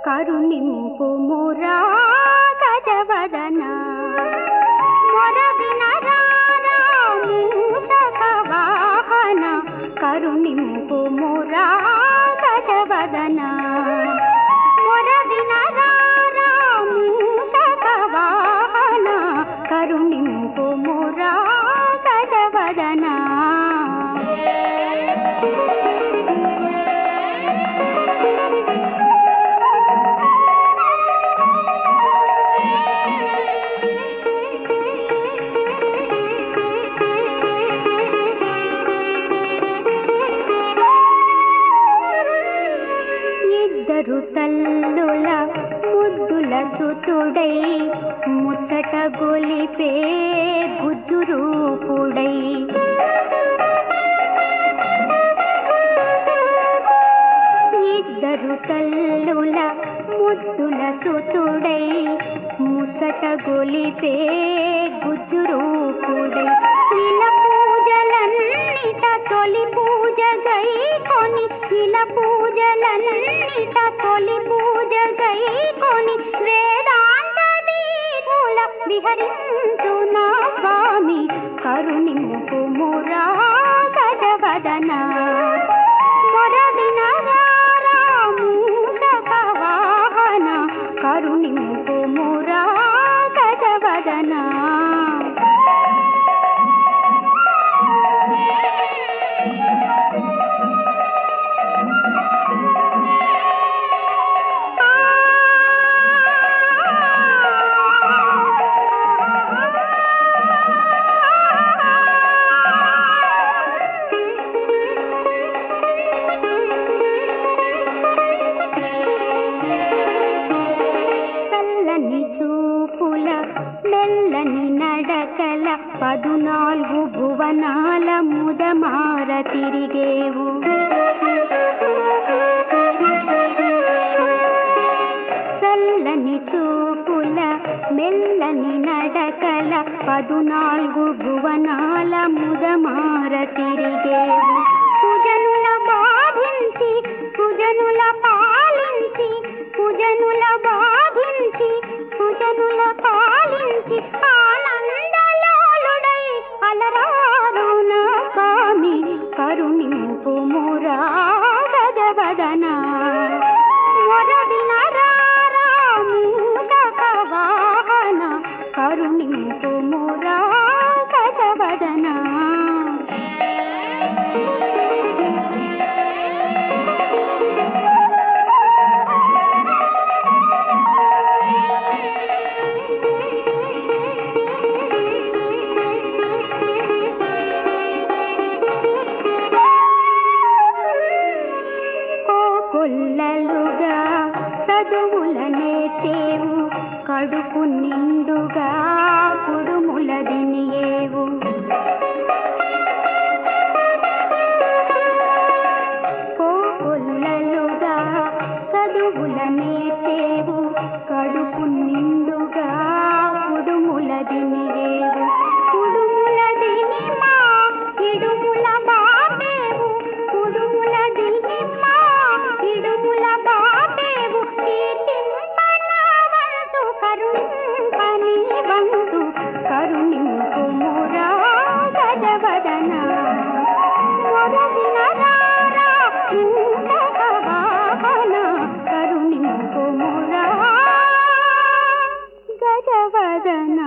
కరుణింపుమురా గజవదనా మొరవినరారా మూషక వాహన కరుణింపుమురా గజవదనా మొరవినరారా మూషక వాహన కరుణింపుమురా గజవదనా ఇద్దరు తల్లుల ముద్దుల సుతుడై ముచ్చట గొలిపే గుజ్జురూపుడై ఇద్దరు తల్లుల ముద్దుల సుతుడై ముచ్చట గొలిపే గుజ్జురూపుడై ఇలా పూజలన్నిట తొలి పూజ గై కొని ఇలా పూజలన్నిట తొలి పూజ గై కొని వేదాంత దీపుల విహరించునా స్వామి కరుణింపుమురా గజవదనా మొరవినరారా మూషక వాహన కరుణింపుమురా గజవదనా మెల్లని నడకల 14 భువనాల ముదమార తిరిగేవు చల్లని చూపుల మెల్లని నడకల 14 భువనాల ముదమార తిరిగేవు సుజనుల బాధించి సుజనుల పాలించి సుజనుల బాధించి సుజనుల పాలించి ఆనందలోలుడై అలరారుణ స్వామి కరుణింపుమురా గజవదనా మొరవినరారా మూషక వాహన కరుణింపుమురా గజవదనా కొల్లలుగా చదువులనే చేవు కడుపు నిండుగా కుడుముల దినియేవు కొల్లలుగా చదువులనే చేవు కడుపు నిండుగా కుడుముల దినియేవు కుడుముల దినిమా ఇడుముల బాటేవు కుడుముల దినిమా ఇడుముల బాటేవు కీర్తింపనవంతు కరుణింపని వంతు కరుణింపుమురా గజవదనా మొరవినరారా మూషక వాహన కరుణింపుమురా గజవదనా